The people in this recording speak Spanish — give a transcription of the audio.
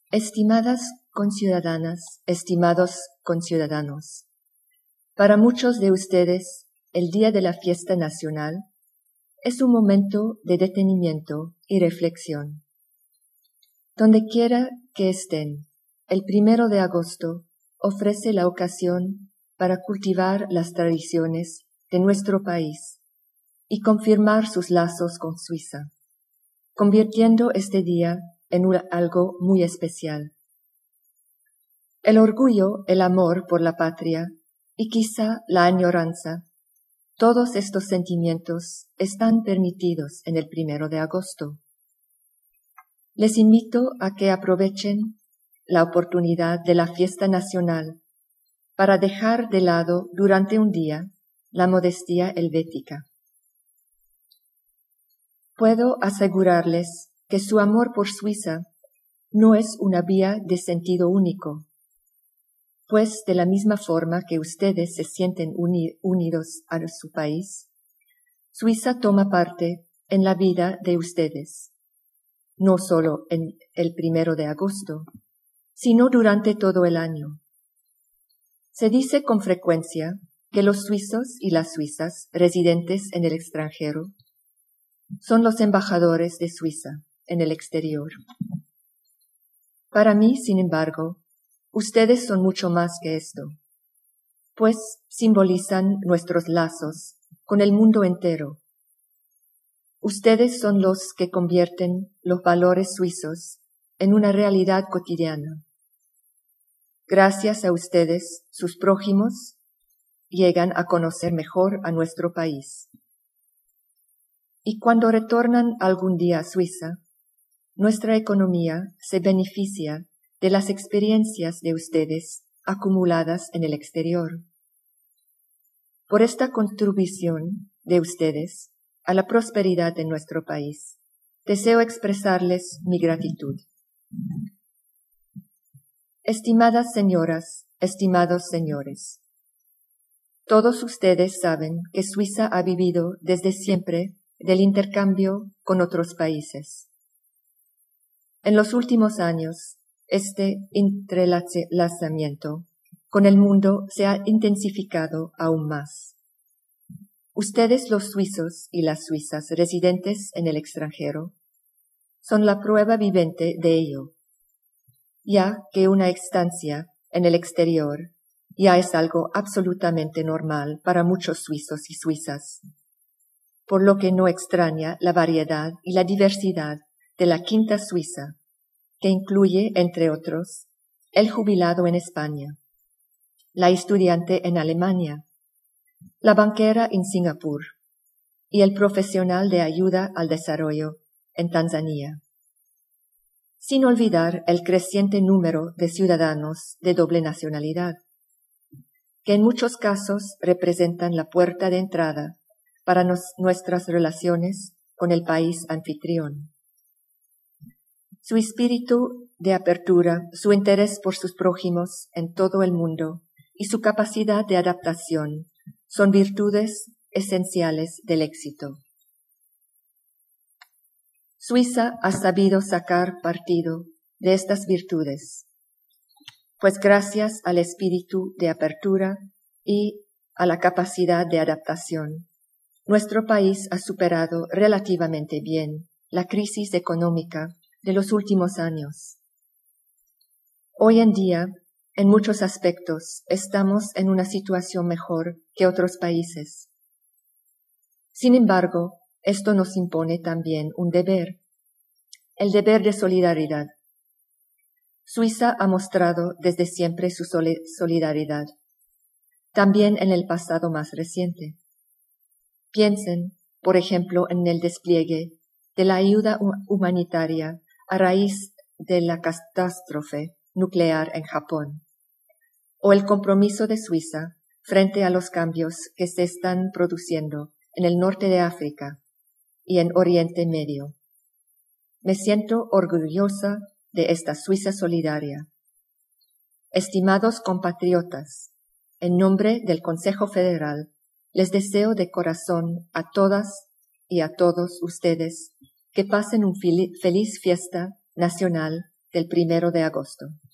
Estimadas conciudadanas, estimados conciudadanos, para muchos de ustedes, el día de la fiesta nacional es un momento de detenimiento y reflexión. Donde quiera que estén, el 1 de agosto ofrece la ocasión para cultivar las tradiciones de nuestro país y confirmar sus lazos con Suiza, convirtiendo este día en algo muy especial. El orgullo, el amor por la patria y quizá la añoranza, todos estos sentimientos están permitidos en el 1 de agosto. Les invito a que aprovechen la oportunidad de la fiesta nacional para dejar de lado durante un día la modestia helvética. Puedo asegurarles que su amor por Suiza no es una vía de sentido único, pues de la misma forma que ustedes se sienten unidos a su país, Suiza toma parte en la vida de ustedes, no solo en el 1 de agosto, sino durante todo el año. Se dice con frecuencia que los suizos y las suizas residentes en el extranjero son los embajadores de Suiza en el exterior. Para mí, sin embargo, ustedes son mucho más que esto, pues simbolizan nuestros lazos con el mundo entero. Ustedes son los que convierten los valores suizos en una realidad cotidiana. Gracias a ustedes, sus prójimos llegan a conocer mejor a nuestro país. Y cuando retornan algún día a Suiza, nuestra economía se beneficia de las experiencias de ustedes acumuladas en el exterior. Por esta contribución de ustedes a la prosperidad de nuestro país, deseo expresarles mi gratitud. Estimadas señoras, estimados señores, todos ustedes saben que Suiza ha vivido desde siempre del intercambio con otros países. En los últimos años, este entrelazamiento con el mundo se ha intensificado aún más. Ustedes, los suizos y las suizas residentes en el extranjero, son la prueba viviente de ello, ya que una estancia en el exterior ya es algo absolutamente normal para muchos suizos y suizas, por lo que no extraña la variedad y la diversidad de la quinta suiza, que incluye, entre otros, el jubilado en España, la estudiante en Alemania, la banquera en Singapur y el profesional de ayuda al desarrollo en Tanzania. Sin olvidar el creciente número de ciudadanos de doble nacionalidad, que en muchos casos representan la puerta de entrada para nuestras relaciones con el país anfitrión. Su espíritu de apertura, su interés por sus prójimos en todo el mundo y su capacidad de adaptación son virtudes esenciales del éxito. Suiza ha sabido sacar partido de estas virtudes, pues gracias al espíritu de apertura y a la capacidad de adaptación, nuestro país ha superado relativamente bien la crisis económica de los últimos años. Hoy en día, en muchos aspectos, estamos en una situación mejor que otros países. Sin embargo, esto nos impone también un deber, el deber de solidaridad. Suiza ha mostrado desde siempre su solidaridad, también en el pasado más reciente. Piensen, por ejemplo, en el despliegue de la ayuda humanitaria a raíz de la catástrofe nuclear en Japón, o el compromiso de Suiza frente a los cambios que se están produciendo en el norte de África y en Oriente Medio. Me siento orgullosa de esta Suiza solidaria. Estimados compatriotas, en nombre del Consejo Federal, les deseo de corazón a todas y a todos ustedes que pasen una feliz fiesta nacional del 1 de agosto.